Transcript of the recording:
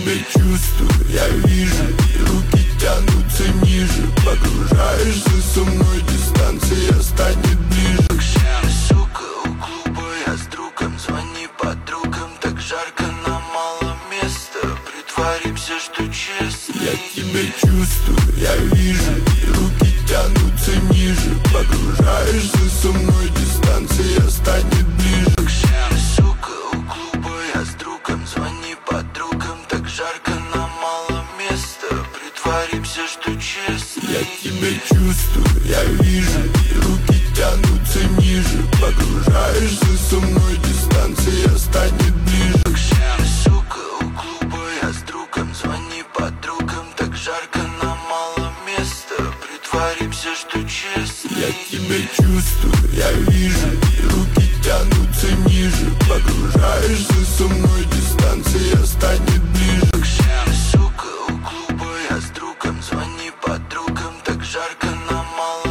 тебя чувствую, я вижу, и руки тянутся ниже. Погружаешься со мной, дистанция станет ближе. Сука, у клуба я с другом, звони подругам. Так жарко, нам мало места, притворимся, что честно. Я тебя чувствую, я вижу, и руки тянутся ниже. Погружаешься со мной, дистанция станет ближе. Сука, у клуба я с другом, звони подругам. Так жарко, нам мало места, притворимся, что честно. Я тебя чувствую, я вижу, и руки тянутся ниже. Погружаешься со мной, дистанция станет ближе. Сука, у клуба я с другом, звони подругам. Так жарко, нам мало места, притворимся, что честно. Я тебя чувствую, я вижу,